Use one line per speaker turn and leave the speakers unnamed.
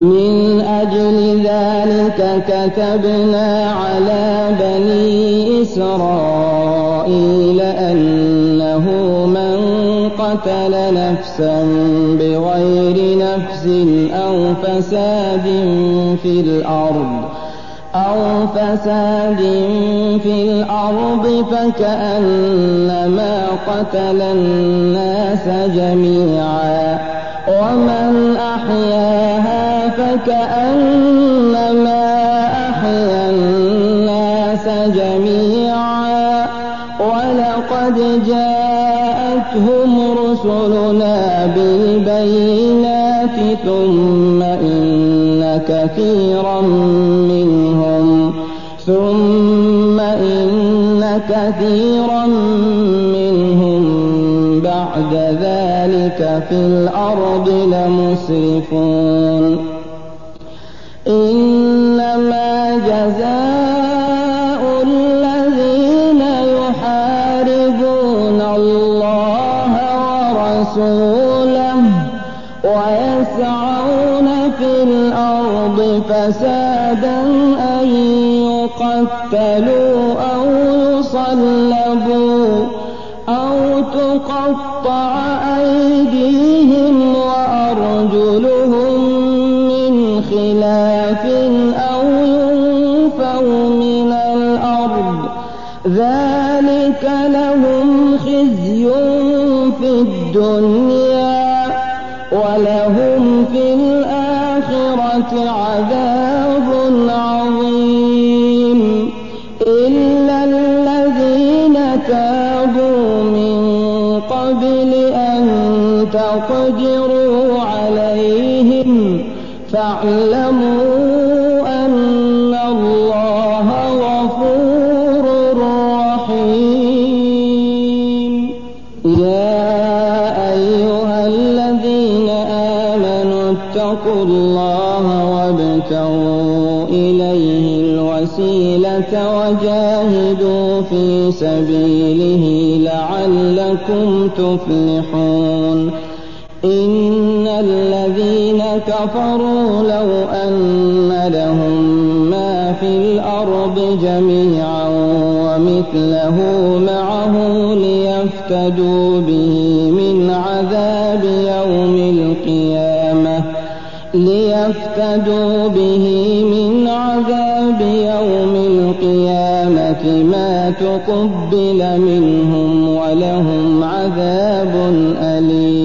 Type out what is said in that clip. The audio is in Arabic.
من أجل ذلك كتبنا على بني إسرائيل أنه من قتل نفسا بغير نفس أو فساد في الأرض فكأنما قتل الناس جميعا ومن أحياها فكأنما أحيا الناس جميعا ولقد جاءتهم رسلنا بالبينات ثم إن كثيرا منهم بعد ذلك في الأرض لمسرفون إنما جزاء الذين يحاربون الله ورسوله ويسعون في الأرض فسادا أن يقتلوا أو يصلبوا أو تقطع أيديهم وأرجلهم من خلاف أو ينفوا من الأرض ذلك لهم خزي في الدنيا ولهم في الآخرة عذاب عظيم إلا الذين تابوا من قبل أن تقدروا عليهم فاعلموا أن الله غفور رحيم يا أيها الذين آمنوا اتقوا الله وابتغوا إليه الوسيلة وجاهدوا في سبيله لعلكم تفلحون إن الذين كفروا لو أن لهم ما في الأرض جميعا ومثله معه ليفتدوا به من عذاب يوم القيامة ما تقبل منهم ولهم عذاب أليم